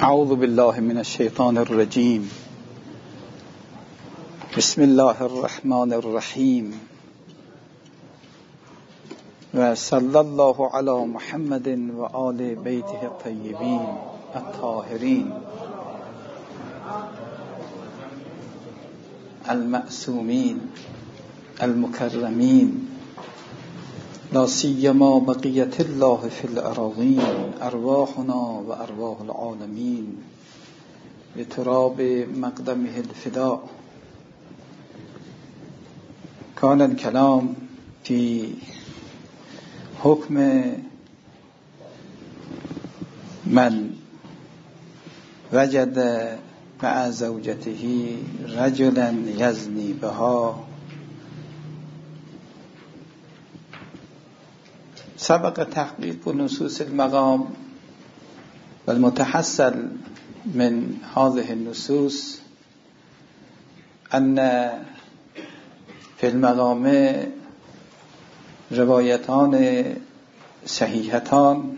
اعوذ بالله من الشیطان الرجیم. بسم الله الرحمن الرحیم و صلی الله علی محمد و آل بیته الطیبین الطاهرین المعصومین المکرمین، لا سیما بقیت الله فی الاراضین، ارواحنا و ارواح العالمین لتراب مقدمه الفداء. کان الکلام فی حکم من وجد مع زوجته رجلا یزنی بها. سبق تحقیق نصوص المقام والمتحصل من هذه النصوص أن في المقام روایتان صحیحتان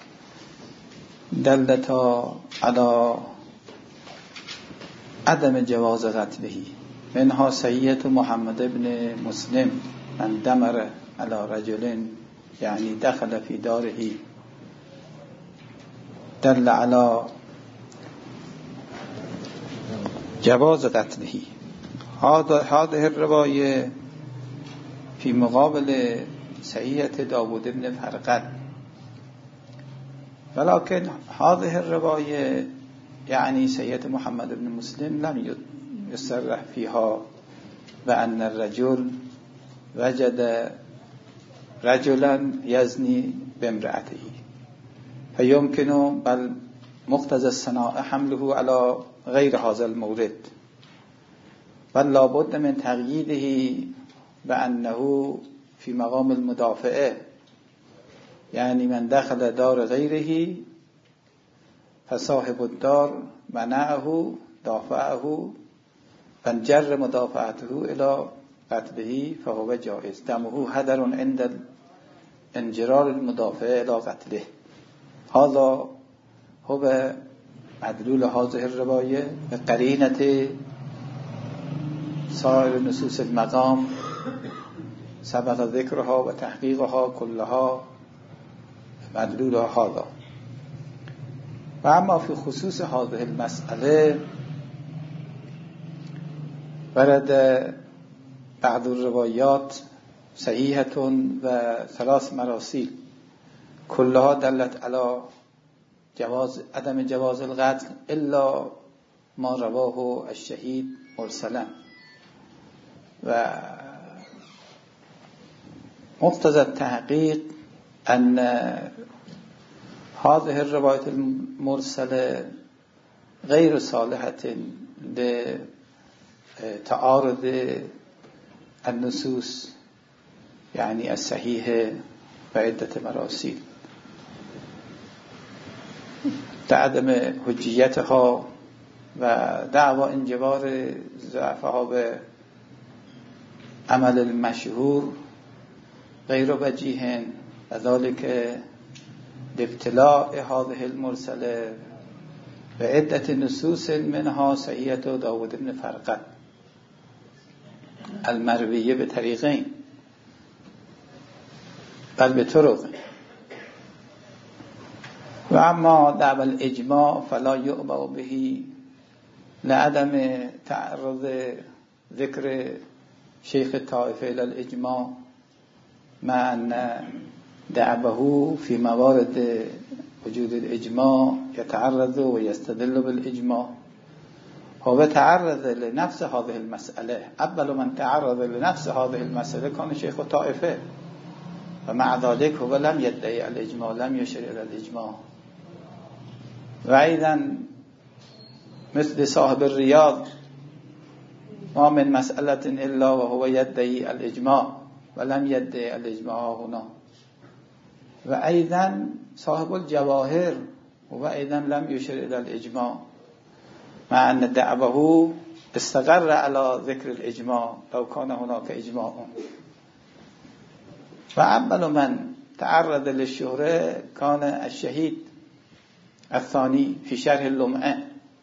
دلتا على عدم جواز قتله، منها صحیحة محمد بن مسلم من دمر على رجل يعني دخل في داره دل على جواز قتله. هذه الرواية في مقابل صحيحة داود بن فرقد، ولكن هذه الرواية يعني صحيحة محمد بن مسلم لم يصرح فيها بأن الرجل وجد رجلا يزني بامرأته، فيمكن بل مقتضى الصناعة حمله على غير هذا المورد، بل لابد من تقييده بأنه في مقام المدافعة، يعني من دخل دار غيره فصاحب الدار منعه دافعه فانجر مدافعته إلى قتله فهو جائز، دمه هدر عند انجرار المدافع إلى قتله. هذا هو مدلول هذه الرواية بقرينة سائر نصوص المقام سبق ذكرها وتحقيقها كلها مدلولها هذا. وأما في خصوص هذه المسألة ورد بعض الروايات صحيحة وثلاث مراسيل كلها دلت على عدم جواز القتل إلا ما رواه الشهيد مرسلا. ومقتضى التحقيق أن هذه الرواية المرسلة غير صالحة لتعارض النصوص يعني الصحيحة بعدة مراسيل، عدم حجيتها ودعوى انجبار ضعفها بعمل المشهور غير وجيه، وذلك لابتلاء هذه المرسلة بعدة نصوص منها صحيحة داود بن فرقد المروية بطريقين بل بطرق. وأما دعوى الإجماع فلا يؤبه به لعدم تعرض ذكر شيخ الطائفة إلى الإجماع، مع أن دعوه في موارد وجود الإجماع يتعرض ويستدل بالإجماع. هو تعرض لنفس هذه المسألة، أول من تعرض لنفس هذه المسألة كان شيخ الطائفة، ومع ذلك هو لم يدعي الإجماع، لم يشير إلى الإجماع. وأيضا مثل صاحب الرياض ما من مسألة إلا وهو يدعي الإجماع ولم يدعي الإجماع هنا. وأيضا صاحب الجواهر هو أيضا لم يشير إلى الإجماع، مع أن دعوه استقر على ذكر الإجماع لو كان هناك إجماع. فأول من تعرض للشهرة كان الشهيد الثاني في شرح اللمعة.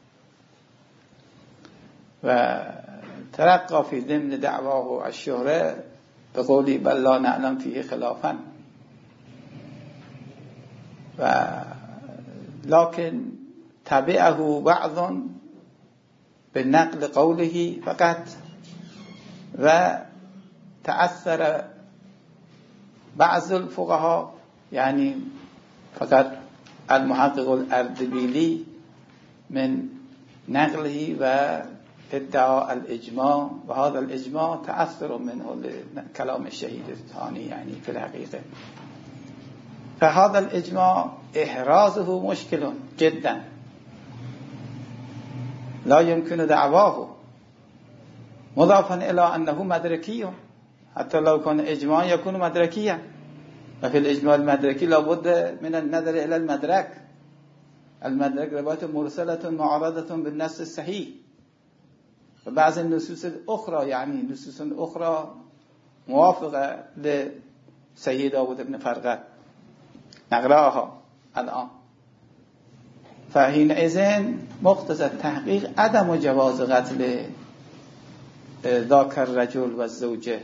وترقى في ضمن دعواه الشهرة بقوله بل لا نعلم فيه خلافا. لكن تبعه بعض بالنقل قوله فقط، وتأثر بعض الفقهاء يعني فقط المحقق الأردبيلي من نقله وادعاء الإجماع، وهذا الإجماع تأثر منه لكلام الشهيد الثاني يعني في الحقيقة. فهذا الإجماع إحرازه مشكل جدا، لا يمكن دعواه، مضافا إلى أنه مدركي، حتى لو كان إجماع يكون مدركيا، وفي الإجماع المدركي لابد من النظر إلى المدرك. المدرك رواية مرسلة معارضة بالنص الصحيح، وبعض النصوص الأخرى يعني نصوص أخرى موافقة لسيد داود بن فرقد نقرأها الآن. فحينئذ مقتضى التحقيق عدم جواز قتل ذاك الرجل والزوجة،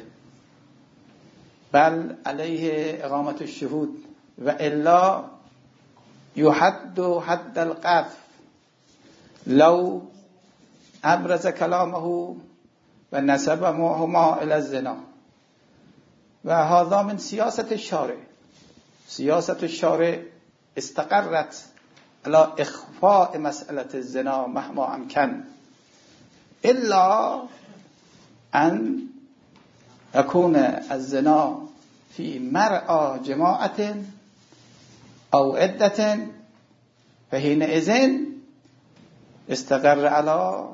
بل عليه إقامة الشهود، وإلا يحد حد القذف لو أبرز كلامه ونسبهما إلى الزنا. وهذا من سياسة الشارع. سياسة الشارع استقرت على إخفاء مسألة الزنا مهما أمكن، إلا أن يكون الزنا في مرأى جماعة أو عدة، فحينئذ استقر على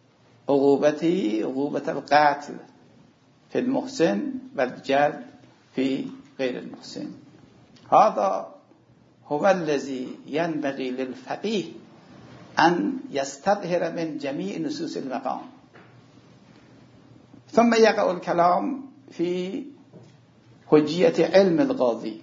عقوبة القتل في المحسن والجلد في غير المحسن. هذا هو الذي ينبغي للفقيه أن يستظهر من جميع نصوص المقام. ثم يقع الكلام في حجية علم القاضي،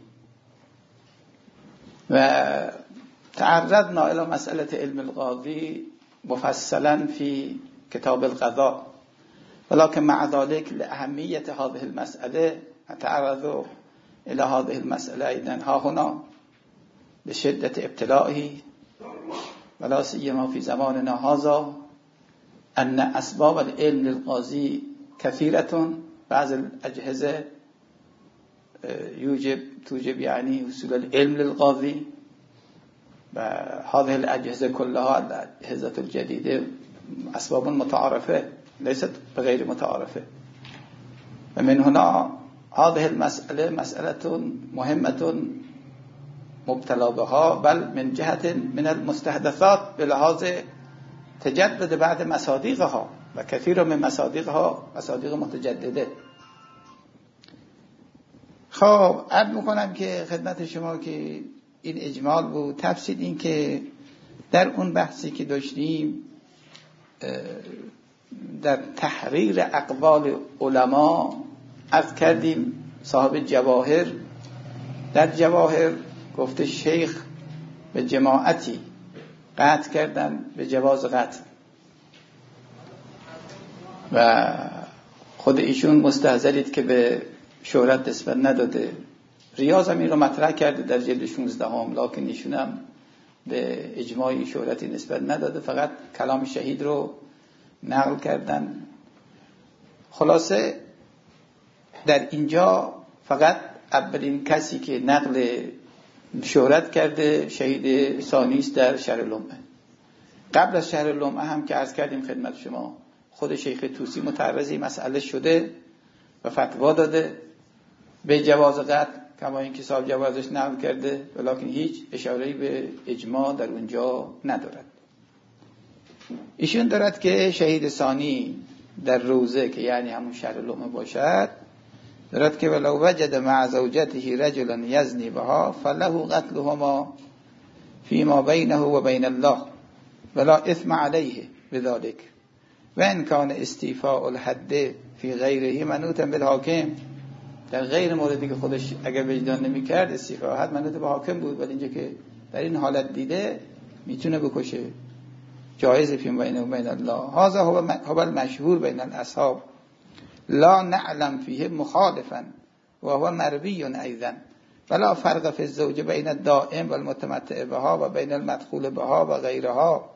وتعرضنا إلى مسألة علم القاضي مفصلا في كتاب القضاء، ولكن مع ذلك لأهمية هذه المسألة نتعرض إلى هذه المسألة أيضا ها هنا بشدة ابتلائه، ولا سيما في زماننا هذا، أن أسباب العلم للقاضي كثيرة. بعض الأجهزة توجب يعني وصول العلم للقاضي، وهذه الأجهزة كلها الأجهزة الجديدة أسباب متعارفة ليست بغير متعارفة. ومن هنا هذه المسألة مسألة مهمة مبتلى بها، بل من جهة من المستحدثات بلحاظ تجدد بعد مصادقها، وكثير من مصادقها مصادق متجدده. خب عرض میکنم که خدمت شما که این اجمال بود. تفصیل این که در اون بحثی که داشتیم در تحریر اقوال علما عرض کردیم. صاحب جواهر در جواهر گفته شیخ به جماعتی قطع کردن به جواز قطع، و خود ایشون مستحضرید که به شهرت نسبت نداده. ریاض هم این رو مطرح کرده در جلد 16 هم، لکن ایشون هم به اجماعی شهرتی نسبت نداده، فقط کلام شهید رو نقل کردن. خلاصه در اینجا فقط اولین کسی که نقل شهرت کرده شهید ثانیست در شرح لمعه. قبل از شرح لمعه هم که عرض کردیم خدمت شما، خود شیخ طوسی متعرض این مسئله شده و فتوا داده به جواز قطع، کما اینکه صاحب جوازش نقل کرده، ولیکن هیچ اشاره‌ای به اجماع در اونجا ندارد. ایشون دارد که شهید ثانی در روزه که یعنی همون شرح لمعه باشد، دارد که ولو وجد مع زوجته رجلا یزنی بها فله قتلهما فيما بینه و بین الله ولا اثم علیه بذلك و ان کان استیفاء الحد فی غیره منوطا بالحاکم. در غیر موردی که خودش اگر وجدان نمی کرد استیفاء حد منوط به حاکم بود، ولی اینجا که در این حالت دیده میتونه بکشه، جایز فی بینه و بین الله. هذا هو المشهور بین الاصحاب لا نعلم فیه مخالفا و هو مروی ایضا ولا فرق فی الزوج بین الدائم و المتمتع بها و بین المدخول بها و غیرها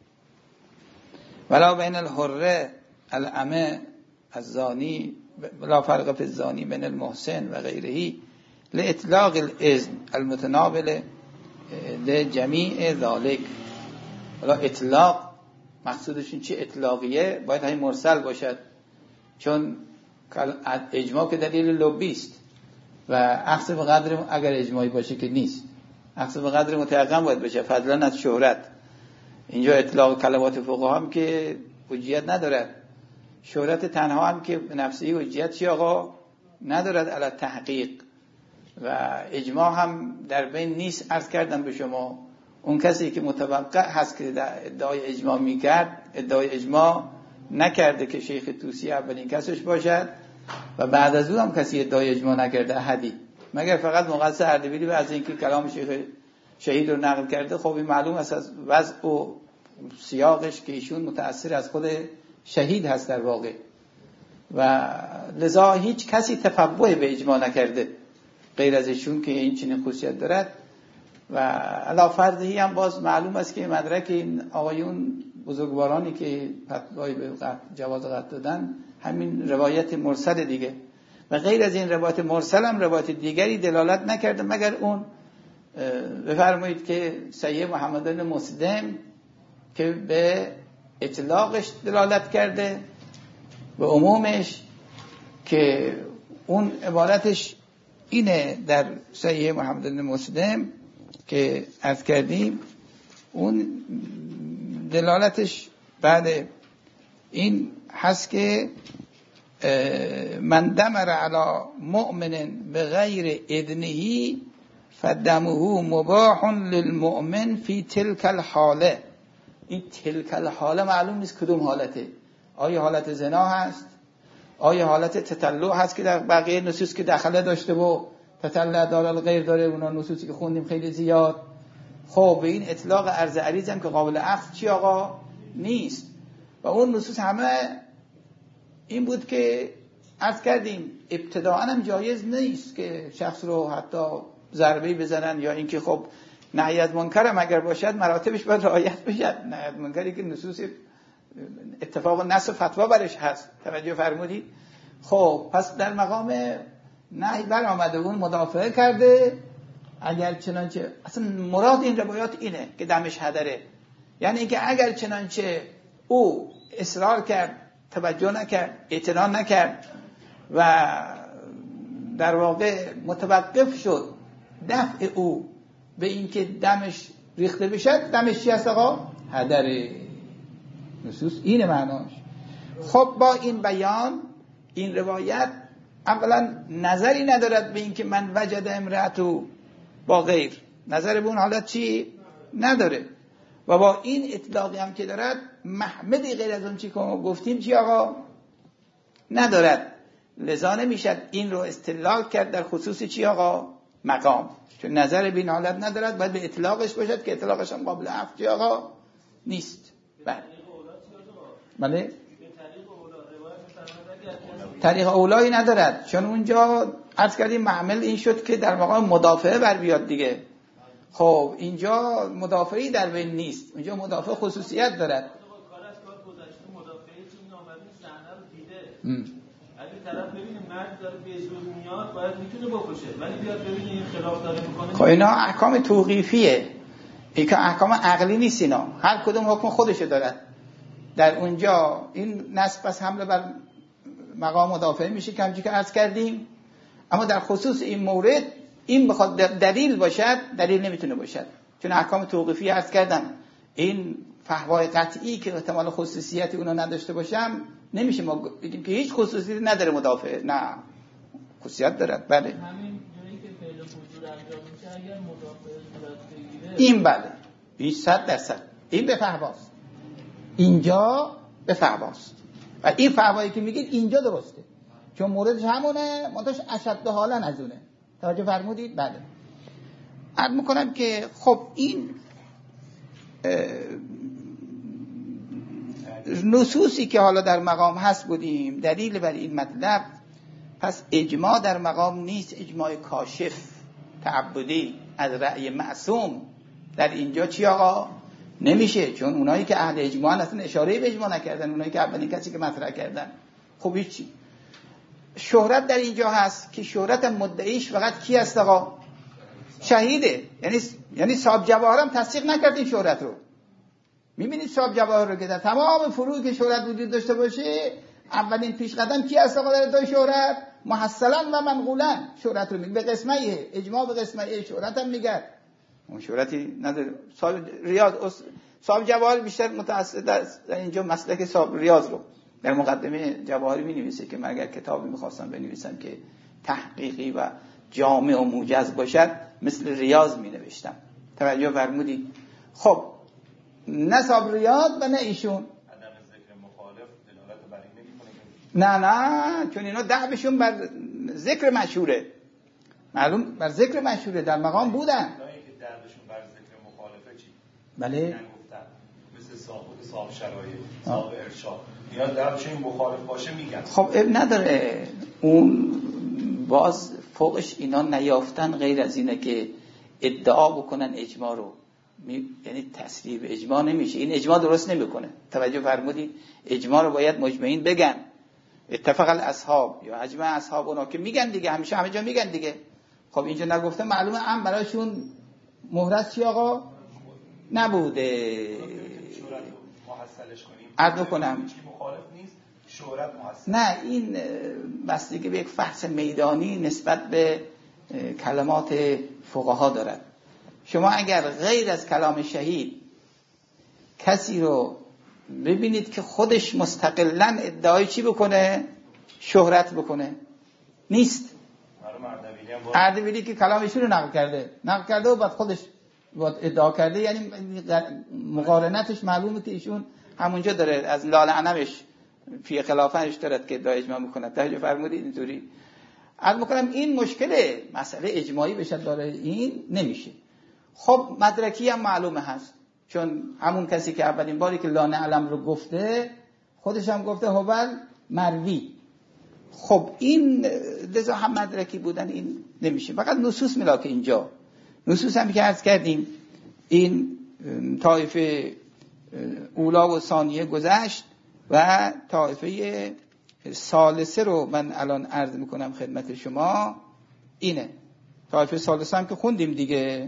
ولا بین الحره الامه الزانی ولا فرق فی الزانی بین المحسن و غیره لاطلاق الاذن المتناول لجمیع ذالک. ولا اطلاق مقصودشون چی؟ اطلاقیه باید همین مرسل باشد، چون اجماع که دلیل لبی است و اخذ به قدر اگر اجماعی باشه که نیست، اخذ به قدر متیقن باید باشه فضلا از شهرت. اینجا اطلاق کلمات فقها هم که حجیت ندارد، شهرت تنها هم که به نفسی حجیت چی آقا ندارد علی تحقیق، و اجماع هم در بین نیست. عرض کردم به شما اون کسی که متوقع هست که ادعای اجماع میکرد ادعای اجماع نکرده که شیخ طوسی اولین کسش باشد و بعد از اون هم کسی ادعای اجماع نکرده احدی، مگر فقط مقدس اردبیلی و از اینکه کلام شیخ شهید رو نقل کرده. خب این معلوم است از وضع و سیاقش که ایشون متأثر از خود شهید هست در واقع، و لذا هیچ کسی تفوه به اجماع نکرده غیر از ایشون که این چنین خصوصیت دارد. و علا فرضی هم باز معلوم است که مدرک این آقایون بزرگوارانی که فتوای به جواز قطع دادن همین روایت مرسل دیگه، و غیر از این روایت مرسل هم روایت دیگری دلالت نکرده مگر اون بفرمایید که صحیح محمد بن مسلم که به اطلاقش دلالت کرده به عمومش، که اون عبارتش اینه در صحیح محمد بن مسلم که عرض کردیم، اون دلالتش بعد این هست که من دمر علی مؤمن بغیر اذنه فدمه مباح للمؤمن فی تلک الحاله. این تلک الحاله معلوم نیست کدوم حالته، آیا حالت زنا هست، آیا حالت تطلع هست که در بقیه نصوص که دخله داشته و تطلع داره غیر داره، اونا نصوصی که خوندیم خیلی زیاد. خب به این اطلاق عرض عریض هم که قابل اخذ چی آقا نیست، و اون نصوص همه این بود که عرض کردیم ابتداءً هم جایز نیست که شخص رو حتی ضربه‌ای بزنن، یا اینکه خب نهی از منکر هم اگر باشد مراتبش باید رعایت بشه. نهی از منکری که نصوص اتفاق نص و فتوا برش هست، توجه فرمودید. خب پس در مقام نهی بر آمده اون مدافعه کرده، اگر چنانچه اصلا مراد این روایات اینه که دمش هدره، یعنی اینکه اگر چنانچه او اصرار کرد، توجه نکرد، اعتنا نکرد و در واقع متوقف شد دفع او به اینکه دمش ریخته بشه، دمش چی هست آقا؟ هدره. نصوص اینه معناش. خب با این بیان این روایت اولا نظری ندارد به اینکه من وجد امرأتو با غیر، نظر به اون حالت چی نداره، و با این اطلاقی هم که دارد محمدی غیر از اون چی که ما گفتیم چی آقا ندارد. لذا نمیشد این رو استدلال کرد در خصوص چی آقا مقام، چون نظر به این حالت ندارد، باید به اطلاقش باشد که اطلاقش هم قابل عفو چی آقا نیست. بله طریق اولایی ندارد، چون اونجا عرض کردیم محمل این شد که در مقام مدافعه بر بیاد دیگه. خب اینجا مدافعی در بین نیست، اونجا مدافع خصوصیت دارد. اگه طرف ببینه مرد داره به زور میاد باید میتونه بکشه، ولی بیاد ببینه این خلاف داره میکنه. خب اینا احکام توقیفیه، این که احکام عقلی نیست، اینا هر کدوم حکم خودشو دارد. در اونجا این نصب پس حمله بر مقام مدافع میشه که همچنین که عرض کردیم، اما در خصوص این مورد این بخواد دلیل باشد، دلیل نمیتونه باشد، چون احکام توقیفی عرض کردم این فحوای قطعی که احتمال خصوصیتی اونا نداشته باشم نمیشه ما بگیم که هیچ خصوصیتی نداره مدافع، نه خصوصیت دارد. بله همین جایی که فعل حضور انجام میشه اگر مدافع صورت بگیره این بله 100% این به فحواست، اینجا به فحواست، و این فحوایی که میگید اینجا درسته چون موردش همونه، منتش اشد حالا از اونه. توجه فرمودید؟ بله. عرض میکنم که خب این نصوصی که حالا در مقام هست بودیم دلیل بر این مطلب. پس اجماع در مقام نیست، اجماع کاشف تعبدی از رأی معصوم در اینجا چی آقا نمیشه، چون اونایی که اهل اجماع اصلا اشاره به اجماع نکردن، اونایی که اولین کسی که مطرح کردن. خب هیچی. شهرت در اینجا هست که شهرت مدعیش فقط کی هست آقا؟ شهیده. یعنی صاحب جواهر هم تصدیق نکرد این شهرت رو. میبینید صاحب جواهر رو که در تمام فروع که شهرت وجود داشته باشه اولین پیش قدم کی هست آقا در ادعای شهرت؟ محصلا و منقولا شهرت رو میگه، به قسمه اجماع به قسمه شهرت هم میگه. اون شهرتی نداره. صاحب ریاض صاحب جواهر بیشتر متأسس در اینجا مسلک صاحب ریاض رو در مقدمه جواهر می‌نویسه که من اگر کتابی می‌خواستم بنویسم که تحقیقی و جامع و موجز باشد مثل ریاض می‌نوشتم. توجه فرمودید؟ خب نه صاحب ریاض و نه ایشون. عدم ذکر مخالف دلالت بر این نمی‌کنه. نه چون اینا دعوشون بر ذکر مشهوره. معلوم بر ذکر مشهوره در مقام بودن. اونایی که دعوشون بر ذکر مخالفه چی؟ بله. یعنی مثل صاحب شرایط، صاحب ارشاد. یا دعوشون این مخالف باشه میگن. خب نداره. اون باز فوقش اینا نیافتن غیر از اینه که ادعا بکنن اجماع رو. یعنی تصریح به اجماع نمیشه. این اجماع درست نمیکنه. توجه فرمودید؟ اجماع رو باید مجمعین بگن. اتفق الاصحاب یا اجماع اصحاب اونا که میگن دیگه، همیشه همه جا میگن دیگه. خب اینجا نگفته معلومه هم برایشون مهرت چی آقا نبوده. شهرت محصلش کنیم. عرض کنم مخالف نیست شهرت محصل. نه این بستگی به یک فحص میدانی نسبت به کلمات فقها دارد. شما اگر غیر از کلام شهید کسی رو ببینید که خودش مستقلاً ادعای چی بکنه؟ شهرت بکنه، نیست. اردبیلی که کلام ایشون رو نقل کرده و بعد خودش ادعا کرده، یعنی مقارنتش معلومه که ایشون همونجا داره از لال عنبش فی خلافهش دارد که ادعای اجماع میکنه. توجه فرمودید؟ اینطوری عرض میکنم این مشکل مسئله اجماعی بشه داره این نمیشه. خب مدرکی هم معلومه هست، چون همون کسی که اولین باری که لا نعلم رو گفته خودش هم گفته هوبل مروی. خب این لذا هم مدرکی بودن این نمیشه. فقط نصوص ملاک اینجا نصوص هم که عرض کردیم این طایفه اولا و ثانیه گذشت و طایفه ثالثه رو من الان عرض میکنم خدمت شما. اینه طایفه ثالثه هم که خوندیم دیگه.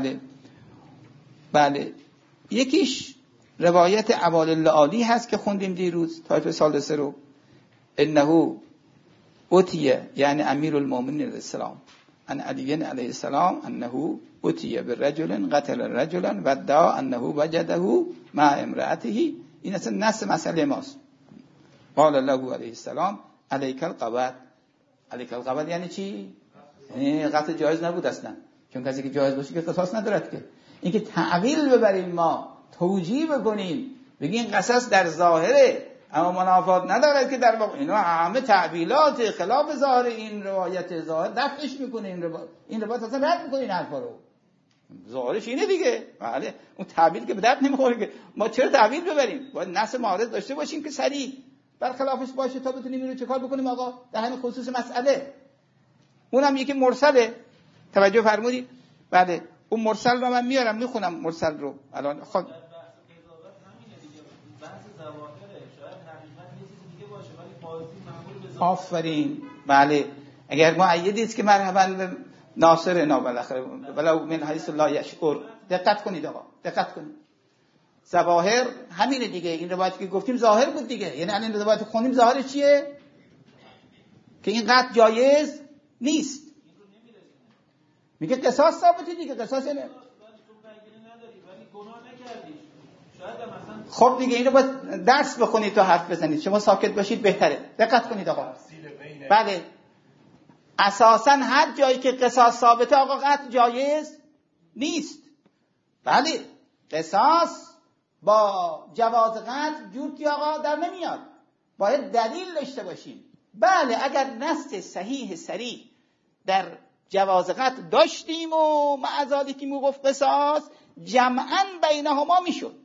بله یکیش روایت عباد الله عالی هست که خوندیم دیروز. طایفه ثالثه رو انه اتیه یعنی امیر المؤمنین علیه السلام ان علی علیه السلام انه اتیه بالرجل قتل رجلا و ادعا انه وجده مع امرأته. این اصلا نص مسئله ماست. قال له علیه السلام علیک القبض. علیک القبض یعنی چی؟ یعنی قتل جایز نبود اصلا، چون کسی که جایز باشه که قصاص ندارد که. اینکه تعویل ببریم ما توجیه بکنیم بگیم قصاص در ظاهره اما منافات ندارد که در واقع اینا همه تعویلات خلاف ظاهر این روایت ظاهر دفعش میکنه. این روایت اصلا رد میکنه این حرفا رو. ظاهرش اینه دیگه. بله اون تعویل که به درد نمیخوره که ما چرا تعویل ببریم؟ باید نص معارض داشته باشیم که صریح برخلافش باشه تا بتونیم اینو چه کار بکنیم آقا در همین خصوص مسئله. اونم یکی مرسله. توجه فرمودید؟ بله اون مرسل رو من میارم میخونم مرسل رو الان. خب آفرین. بله اگر معیدی است که مرحبا به ناصرنا بالاخره ولو من حیث لا یشعر. دقت کنید آقا دقت کنید. ظواهر همینه دیگه. این روایتی که گفتیم ظاهر بود دیگه. یعنی الان روایت خوندیم ظاهرش چیه؟ که این قطع جایز نیست. میگه قصاص ثابته دیگه. قصاص اینه. خب دیگه اینو باید درس بخونید تا حرف بزنید. شما ساکت باشید بهتره. دقت کنید آقا. بله اساسا هر جایی که قصاص ثابته آقا قطع جایز نیست. بله قصاص با جواز قطع جورتی آقا در نمیاد. باید دلیل داشته باشیم. بله اگر نص صحیح صریح در جواز قطع داشتیم و معذالی که میگفت قصاص جمعاً بینهما میشد.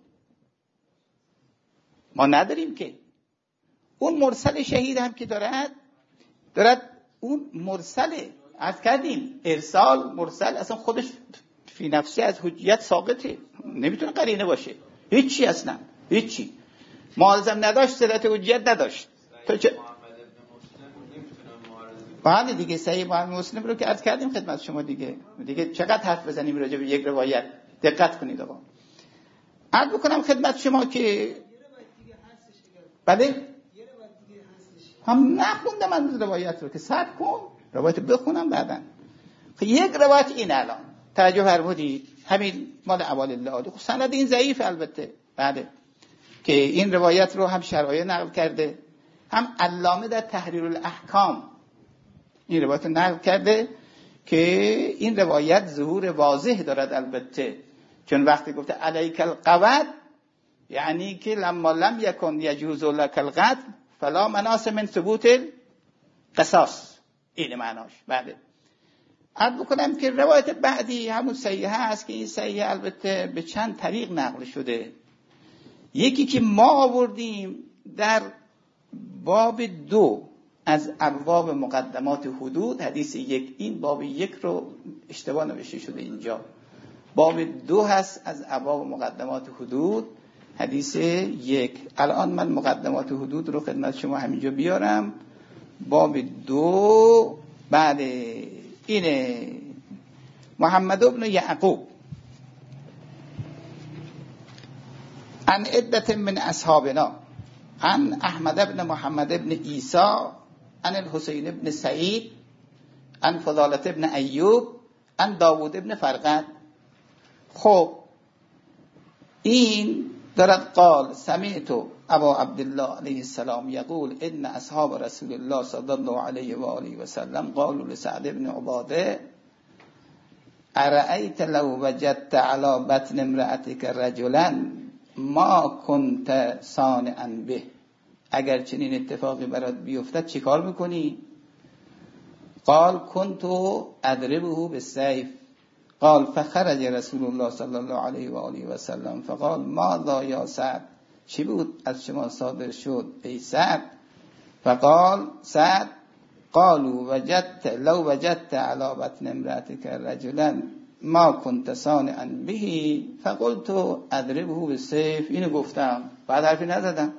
ما نداریم که. اون مرسل شهید هم که دارد اون مرسله. عرض کردیم ارسال مرسل اصلا خودش فی نفسه از حجیت ساقطه، نمیتونه قرینه باشه، هیچی اصلا هیچی. مالزم نداشت، صلت حجیت نداشت. تو چه بعد دیگه صحیح محمد مسلم رو که عرض کردیم خدمت شما دیگه چقدر حرف بزنیم راجع به یک روایت. دقت کنید آقا. عرض بکنم خدمت شما که بله هم نخوندم من روایت رو که صبر کن روایت بخونم بعدن. یک روایت این الان توجه فرمودید همین مال اوائل الله، سند این ضعیف البته بله، که این روایت رو هم شرایع نقل کرده، هم علامه در تحریر الاحکام این روایت رو نقل کرده که این روایت ظهور واضح دارد البته، چون وقتی گفته علیک القود یعنی که لما لم یکن یجوز لک القتل فلا مناص من ثبوت القصاص، این معناش. بله عرض بکنم که روایت بعدی همون صحیحه است که این صحیحه البته به چند طریق نقل شده. یکی که ما آوردیم در باب 2 از ابواب مقدمات حدود، حدیث 1. این باب 1 رو اشتباه نوشته شده اینجا، باب 2 هست از ابواب مقدمات حدود حدیث 1. الان من مقدمات حدود رو خدمت شما همینجا بیارم. باب 2 بعد اینه محمد ابن یعقوب عن عدة من اصحابنا عن احمد ابن محمد ابن عیسی عن الحسین ابن سعید عن فضالة ابن ایوب عن داوود ابن فرقد. خب این دارد قال سمعت ابا عبدالله علیه السلام یقول ان اصحاب رسول الله صلی الله علیه و آله و سلم قالوا لسعد بن عباده ارأیت لو وجدت على بطن امرأتك رجلا ما كنت صانعا به، اگر چنین اتفاقی برات بیفتد چی کار میکنی؟ قال كنت اضربه بالسيف. قال فخرج رسول الله صلی الله علیه و آله و سلم فقال ماذا یا سعد، چی بود از شما صادر شد ای سعد؟ فقال سعد قالوا لو وجدت على بطن امرأتك رجلا ما كنت صانعا به فقلت اضربه بالسيف. اینو گفتم بعد حرفی نزدم.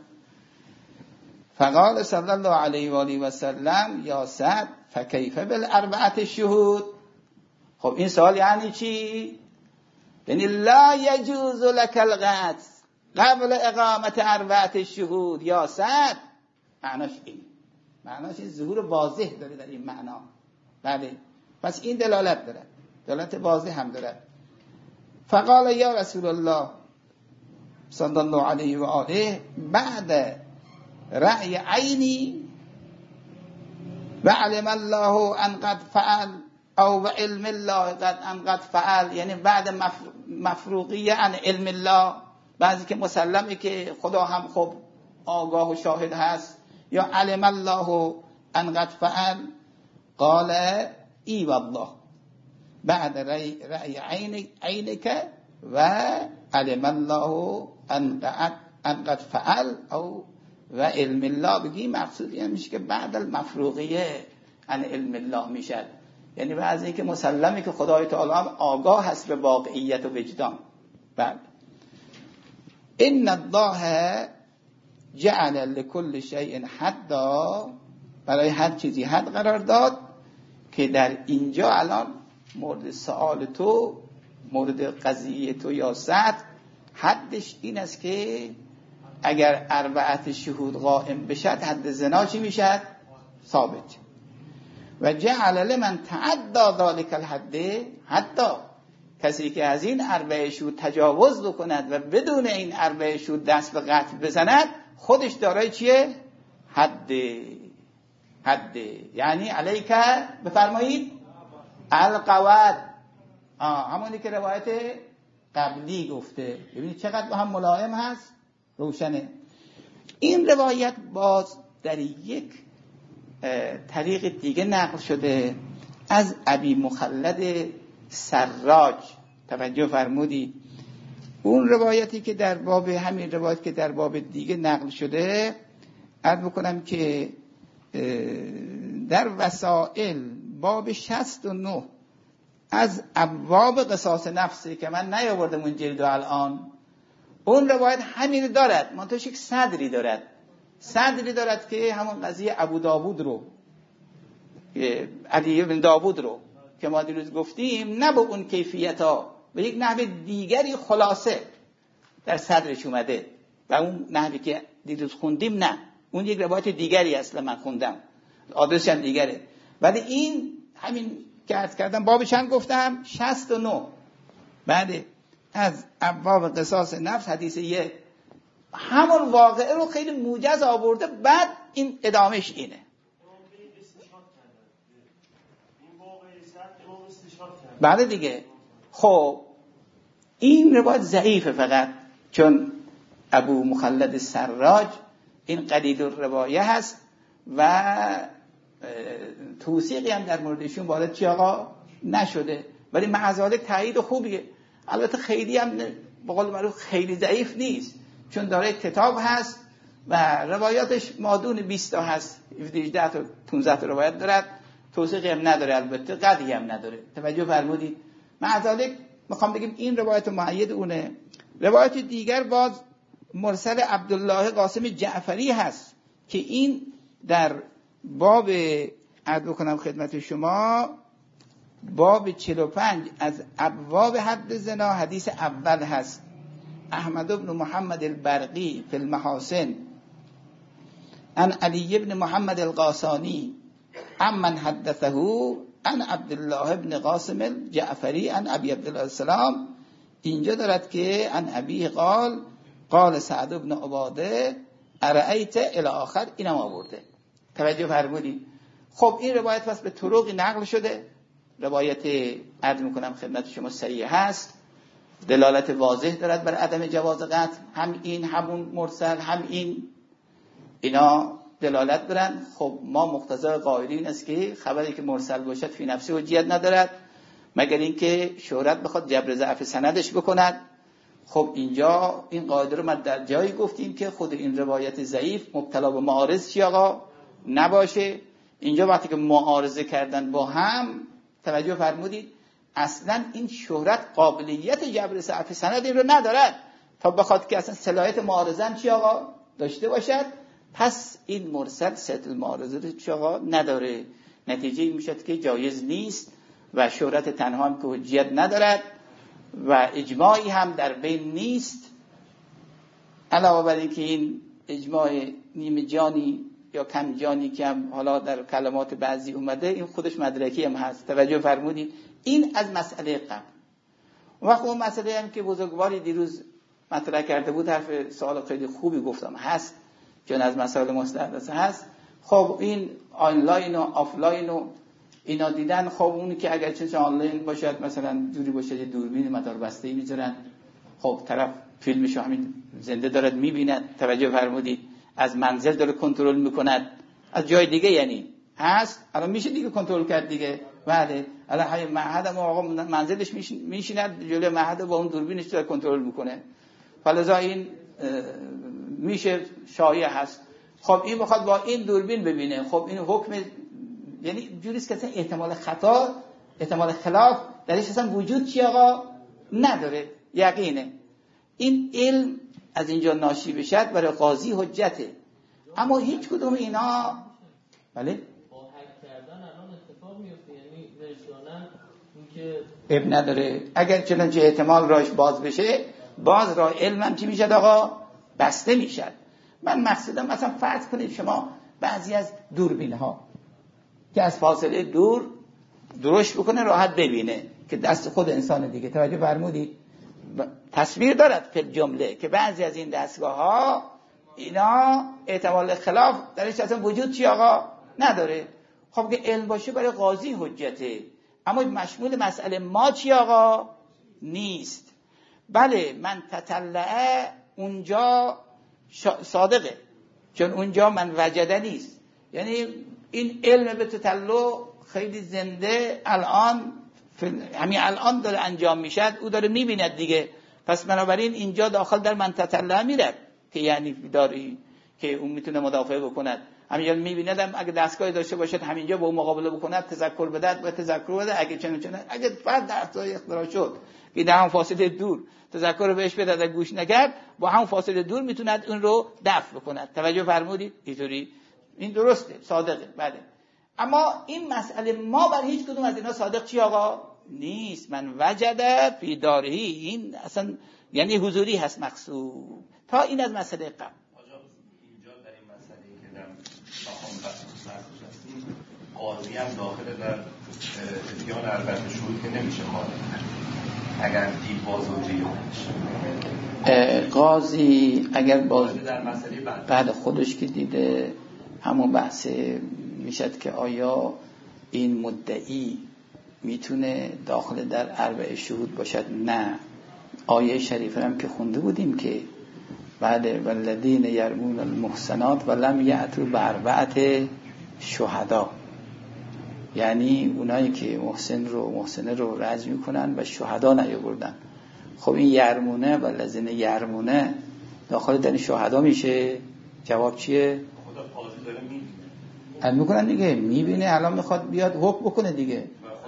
فقال صلی الله علیه و آله و سلم یا سعد فکیف بالاربعه الشهود. خب این سوال یعنی چی؟ یعنی لا یجوز لك القتل قبل اقامت اربعه الشهود یا سعد. معناش این، معناش این ظهور واضح داره در این معنا. بله پس این دلالت داره، دلالت واضح هم داره. فقال یا رسول الله صلی الله علیه و آله بعد رأی عینی و علم الله ان قد فعل او و علم الله قد فعل، یعنی بعد مفروغیه عن علم الله، بعضی که مسلمه که خدا هم خب آگاه و شاهد هست، یا علم الله ان قد فعل. قال ای والله بعد رأی عینک و علم الله ان قد فعل او و علم الله، بگی مقصود این میشه که بعد المفروغیه عن علم الله میشد، یعنی بعضی که مسلمه که خدای تعالی هم آگاه هست به واقعیت و وجدان. بعد ان الله جعل لكل شیء حدا، برای هر چیزی حد قرار داد، که در اینجا الان مورد سوال تو، مورد قضیه تو یا سعد، حدش این است که اگر اربعه شهود قائم بشد حد زنا چی میشد؟ ثابت. و جعل لمن تعدى ذلك الحد، حتی کسی که از این اربعه شهود تجاوز بکند و بدون این اربعه شهود دست به قتل بزند، خودش دارای چیه؟ حد. یعنی علیک بفرمایید القود، همونی که روایت قبلی گفته. ببینید چقدر با هم ملائم هست، روشنه. این روایت باز در یک طریق دیگه نقل شده از ابی مخلد سراج. توجه فرمودی اون روایتی که در باب همین روایت که در باب دیگه نقل شده، عرض بکنم که در وسائل باب 69 از ابواب قصاص نفسی که من نیاوردم اون جلد الان، اون روایت همین دارد، منتهاش یک صدری دارد که همون قضیه ابو داوود رو، علی بن داوود رو که ما دیروز گفتیم، نه به اون کیفیت ها، به یک نحو دیگری خلاصه در صدرش اومده و اون نحوی که دیروز خوندیم نه، اون یک روایت دیگری اصلا من خوندم، آدرسش هم دیگره. ولی این همین که عرض کردم باب چند گفتم 69 بعد از ابواب قصاص نفس حدیث 1 همون واقعه رو خیلی موجز آورده، بعد این ادامش اینه. بله دیگه. خب این روایت ضعیفه فقط چون ابو مخلد سراج این قلیل الروایه هست و توثیقی هم در موردشون وارد چی آقا نشده، ولی معذالک تایید خوبیه. البته خیلی هم به قول معروف خیلی ضعیف نیست چون داره کتاب هست و روایاتش مادون 20 تا هست، 18 تا 15 تا روایت دارد، توثیقی هم نداره، البته قدی هم نداره. توجه فرمودید؟ معذالک میخوام بگیم این روایت مؤید اونه. روایت دیگر باز مرسل عبدالله قاسم جعفری هست که این در باب عرض بکنم خدمت شما باب 45 از ابواب حد زنا حدیث اول هست. احمد بن محمد البرقی فی المحاسن عن علی بن محمد القاسانی عمن حدثه عن عبدالله بن قاسم الجعفری عن ابی عبدالله السلام. اینجا دارد که عن ابی قال سعد بن عباده ارأیت الی آخر، اینم آورده. توجه فرمودید؟ خب این روایت پس به طرقی نقل شده، روایت عرض میکنم خدمت شما صحیح هست، دلالت واضح دارد بر عدم جواز قطع، هم این همون مرسل هم اینا دلالت دارن. خب ما مقتضای قائلین است که خبری که مرسل باشد فی نفسه حجیت ندارد مگر اینکه شهرت بخواد جبر ضعف سندش بکند. خب اینجا این قاعده رو ما در جایی گفتیم که خود این روایت ضعیف مبتلا به معارض چی آقا نباشه. اینجا وقتی که معارضه کردن با هم، توجه فرمودید، اصلا این شهرت قابلیت جبر ضعف سند این رو ندارد تا بخواد که اصلا صلاحیت معارضه چی آقا داشته باشد. پس این مرسل صحت المعارضه رو چی آقا نداره، نتیجه این میشد که جایز نیست و شهرت تنها هم که حجیت ندارد و اجماعی هم در بین نیست. علاوه بر اینکه این اجماع نیمه جانی یا کم جانی که هم حالا در کلمات بعضی اومده، این خودش مدرکی هم هست. توجه فرمودید؟ این از مسئله قبل. وقت اون مسئله هم که بزرگواری دیروز مطرح کرده بود، حرف سوال خیلی خوبی گفتم هست چون از مسائل مستحدثه هست. خب این آنلاین و آفلاین و اینا دیدن، خب اونی که اگر چه آنلاین باشد مثلا جوری باشه یه دوربین مدار بسته‌ای میذارن، خب طرف فیلمشو همین زنده دارد میبیند. توجه فرمودید؟ از منزل داره کنترل میکند، از جای دیگه یعنی هست. الان میشه دیگه کنترل کرد دیگه. بله الان های معهد هم آقا منزلش میشیند جلوی معهد با اون دوربینش داره کنترل میکنه، فلذا این میشه شایع هست. خب این بخواد با این دوربین ببینه، خب این حکم یعنی جوریست که اصلا احتمال خطا، احتمال خلاف درش اصلا وجود چی آقا نداره، یقینه. این علم از اینجا ناشی بشد برای قاضی حجته. اما هیچ کدوم اینا بله با حک کردن الان اتفاق میفته، یعنی رسانن اینکه اب نداره. اگر چنانچه احتمال راش باز بشه، باز راه علم هم چی میشد آقا بسته میشد. من مقصودم مثلا فرض کنید شما بعضی از دوربین ها که از فاصله دور درشت بکنه راحت ببینه که دست خود انسان دیگه. توجه فرمودید؟ تصویر دارد فی جمله که بعضی از این دستگاه ها اینا احتمال خلاف درش اصلا وجود چی آقا نداره. خب که علم باشه برای قاضی حجته، اما مشمول مسئله ما چی آقا نیست. بله من تطلعه اونجا صادقه، چون اونجا من وجده نیست. یعنی این علم به تطلع خیلی زنده الان همین الان داره انجام میشد، او داره میبیند دیگه. پس بنابراین اینجا داخل در من تطلع میره که یعنی داری که اون میتونه مدافع بکند. همینجا میبیندم اگه دستگاهی داشته باشد همینجا با اون مقابله بکند، تذکر بدهد و تذکر بده. اگه چنین اگه فرد دستگاهی اختراع شد که در هم فاصله دور تذکر رو بهش بده، گوش نکرد، با هم فاصله دور میتوند اون رو دفع بکند. توجه فرمودید؟ اینطوری این درسته، صادقه. بله. اما این مسئله ما بر هیچ کدوم از اینا صادق چی آقا نیست. من وجد فی دارهی، این اصلا یعنی حضوری هست مقصود. تا این از مسئله قبل. اینجا در این مسئله که در مقام بحث هستیم، قاضی هم داخل در اتیان البته شهود که نمیشه قاضی اگر دید بازوجی قاضی اگر در مسئله بعد خودش که دیده همون بحث میشد که آیا این مدعی میتونه داخل در اربع شهود باشد. نه، آیه شریفه هم که خونده بودیم که بعد والذین یرمون المحصنات ولم یأتوا باربعة شهدا، یعنی اونایی که محسنه رو رجم میکنن و شهدا نیاوردن. خب این یرمونه والذین یرمونه داخل در شهدا میشه؟ جواب چیه؟ خدا قاضی داره میکنن دیگه، میبینه الان میخواد بیاد حکم بکنه دیگه.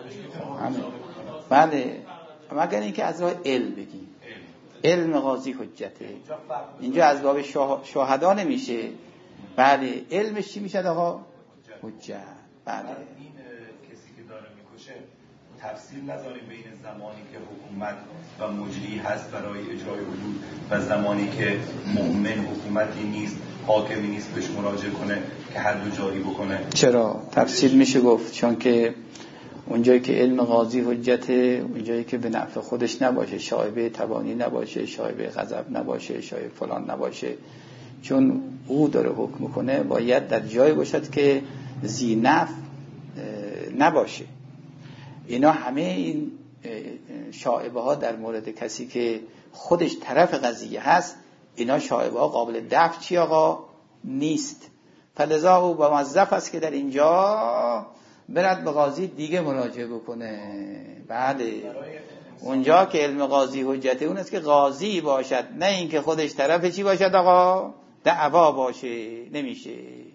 بله، مگر اینکه از راه علم بگیم علم قاضی حجته. اینجا از باب شهدا نمیشه. بله، علمش چی میشه آقا؟ حجت. بله. این کسی که داره میکشه تفصیل نذاریم بین زمانی که حکومت و مجری هست برای اجرای حدود و زمانی که مؤمن حکومتی نیست، حاکمی نیست بهش مراجعه کنه که حد جاری بکنه. چرا؟ تفصیل میشه گفت، چون که اونجایی که علم قاضی حجته، اونجایی که به نفع خودش نباشه، شایبه تبانی نباشه، شایبه غضب نباشه، شایبه فلان نباشه، چون او داره حکم کنه باید در جایی باشد که ذی نفع نباشه. اینا همه این شایبه ها در مورد کسی که خودش طرف قضیه هست، اینا شایبه ها قابل دفع چی آقا نیست. فلذا او با موظف است که در اینجا برد به قاضی دیگه مراجعه بکنه. بله، اونجا که علم قاضی حجته اون است که قاضی باشد، نه این که خودش طرف چی باشد آقا دعوا باشه، نمیشه.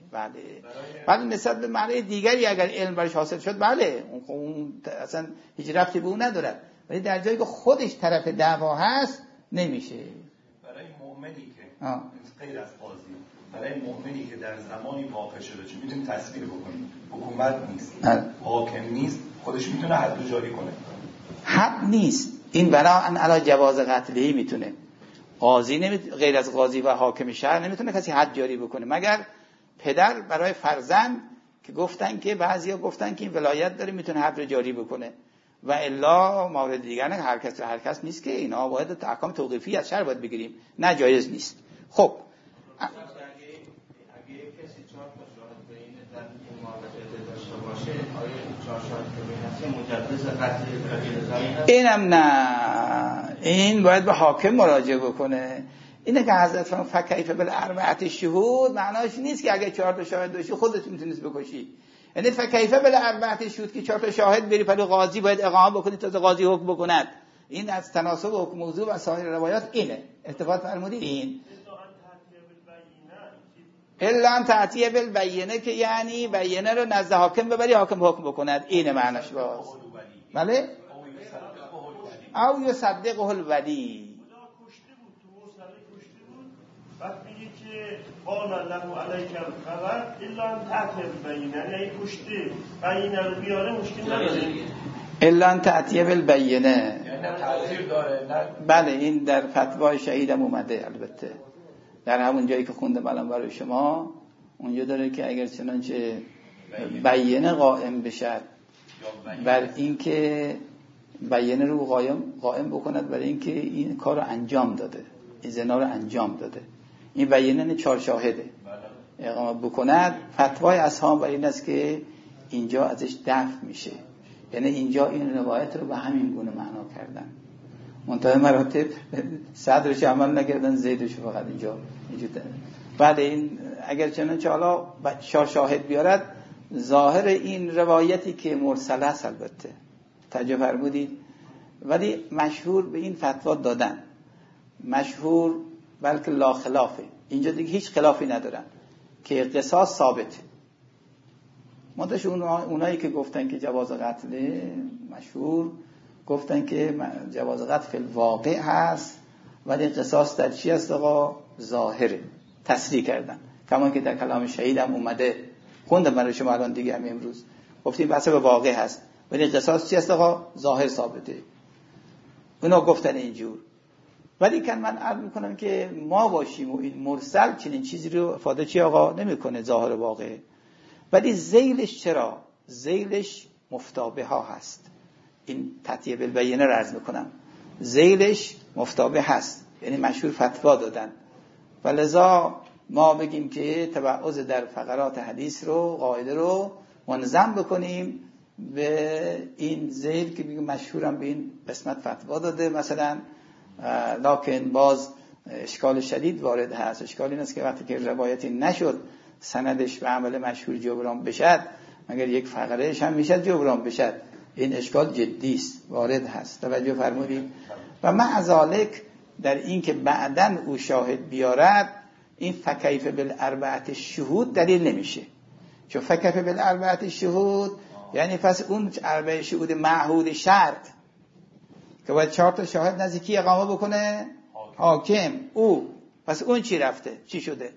بله، نسبت به معنی دیگری اگر علم برش حاصل شد، بله اون اصلا هیچ ربطی به اون ندارد، ولی در جایی که خودش طرف دعوا هست نمیشه. برای مؤمنی که غیر از قاضی، برای مؤمنی که در زمانی واقع شده، چون میتونیم تصویر بکنیم حکومت نیست، حاکم نیست، خودش میتونه حد جاری کنه. حد نیست، این بناء علی جواز قتلی میتونه. قاضی غیر از قاضی و حاکم شهر نمیتونه کسی حد جاری بکنه، مگر پدر برای فرزند که گفتن که بعضیا گفتن که این ولایت داره میتونه حد رو جاری بکنه، و الا مورد دیگر نه، هر کس نیست که اینا باید احکام توقیفی از شرع باید بگیریم، نه جایز نیست. خب اگه کسی 4 تا شاهد بین در این معامله داشته باشه، آیا این 4 شاهد بین مجوز قتل اینم نه، این باید به حاکم مراجعه بکنه. اینه که حضرت فرمود فکیف بالاربعه شهود، معناش نیست که اگه 4 تا شاهد داشتی خودت میتونید بکشی. یعنی فکیف بالاربعه شهود که 4 تا شاهد بری پلو قاضی باید اقامه بکنی تا قاضی حکم بکند. این از تناسب حکم موضوع و سایر روایات اینه. اتفاق فرمودید این الا ان تأتیه بالبینه، که یعنی بینه رو نزد حاکم ببری، حاکم حکم بکند. اینه معناش باز. بله؟ او یصدقه الولی. بعد میگه که قال الله علیک الخبر الا ان تأتیه بالبینه، یعنی کشته بینه رو بیاره مشکل نداره. الا ان تأتیه بالبینه یعنی تأثیر داره. بله، این در فتوای شهیدم اومده. البته در همون جایی که خوندم الان برای شما، اونجا داره که اگر چنانچه بینه قائم بشد بر اینکه بینه رو قائم بکند برای اینکه این کار رو انجام داده، این زنا رو انجام داده، این بینه 4 شاهده اقامت بکند، فتوای اصحاب بر این است که اینجا ازش دفع میشه. یعنی اینجا این روایت رو به همین گونه معنا کردن، منتهی مراتب صدرش عمل نکردن، زیدش فقط اینجا بعد این اگر چنانچه حالا 4 شاهد بیارد، ظاهر این روایتی که مرسل است البته توجه فرمودید، ولی مشهور به این فتوا دادن. مشهور بلکه لا خلافه، اینجا دیگه هیچ خلافی ندارن که قصاص ثابته. منتش اونایی که گفتن که جواز قتل مشهور گفتن که جواز قتل فی الواقع هست ولی قصاص در چی هست آقا؟ ظاهره. تصریح کردن کمان که در کلام شهید هم اومده، خوندم برای شما الان دیگه همین امروز گفتیم بحث به واقع هست ولی قصاص چی هست آقا؟ ظاهر ثابته. اونا گفتن اینجور. ولی که من عرض میکنم که ما باشیم و این مرسل چنین چیزی رو افاده چی آقا نمیکنه ظاهر واقع، ولی ذیلش چرا؟ ذیلش مفتابه ها هست. این تطیه بالبینه رو عرض میکنم، ذیلش مفتابه هست، یعنی مشهور فتوا دادن و لذا ما بگیم که تبعض در فقرات حدیث رو قاعده رو منظم بکنیم به این ذیل که بگیم مشهورم به این قسمت فتوا داده مثلا، لکن باز اشکال شدید وارد هست. اشکال این است که وقتی که روایتی نشد سندش به عمل مشهور جبران بشد مگر یک فقرهش هم میشد جبران بشد، این اشکال جدی است وارد هست. توجه فرمودید؟ و مع ذالک در این که بعدن او شاهد بیارد این فکیف بالاربعه شهود دلیل نمیشه، چون فکیف بالاربعه شهود یعنی پس اون اربعه شهود معهود شرط که باید 4 تا شاهد نزدیکی اقامه بکنه حاکم او، پس اون چی رفته چی شده؟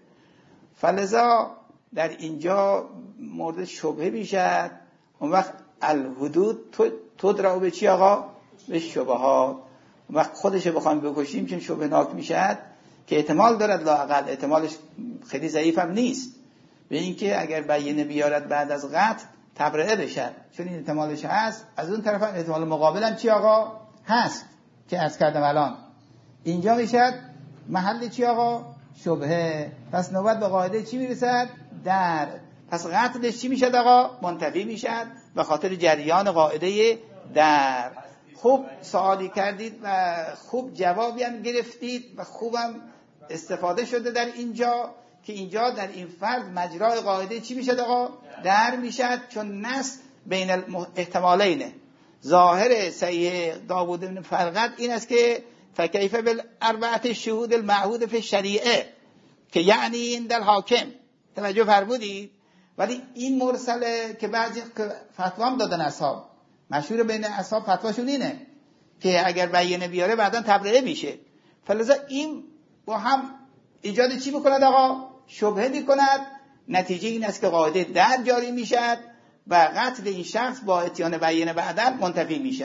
فلذا در اینجا مورد شبهه میشد. اون وقت الحدود تدرا به چی آقا؟ به شبهات. اون وقت خودش بخوایم بکشیم چون شبهه ناک میشد که احتمال دارد، لااقل احتمالش خیلی ضعیف هم نیست به اینکه اگر بیینه بیارد بعد از قتل تبرئه بشد، چون این احتمالش هست. از اون طرف هم احتمال مقابل هم چی آقا؟ هست که عرض کردم الان اینجا میشد محل چی آقا؟ شبهه. پس نوبت به قاعده چی میرسد؟ در. پس قتلش چی میشد آقا؟ منتفی میشد به خاطر جریان قاعده در. خوب سوالی کردید و خوب جوابی هم گرفتید و خوبم استفاده شده در اینجا که اینجا در این فرد مجرای قاعده چی میشد آقا؟ در میشد، چون نص بین احتمالینه. ظاهر صحیح داوود بن فرقد این است که فکیف بالاربعه شهود المعهود فی الشریعه که یعنی این در حاکم. توجه فرمودید؟ ولی این مرسله که بعضی فتوا هم دادن اصحاب، مشهور بین اصحاب فتواشون اینه که اگر بیینه بیاره بعداً تبرئه میشه. فلذا این با هم ایجاد چی میکند آقا؟ شبهه میکند. نتیجه این است که قاعده در جاری میشد و قتل این شخص با اتیان بیینه بعداً منتفی میشه.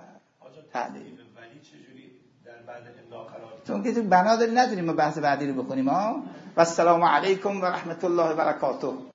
ولی چجوری در بعد امضا قرار؟ چون که بنا داری نداریم ما بحث بعدی رو بکنیم. و السلام علیکم و رحمت الله و برکاته.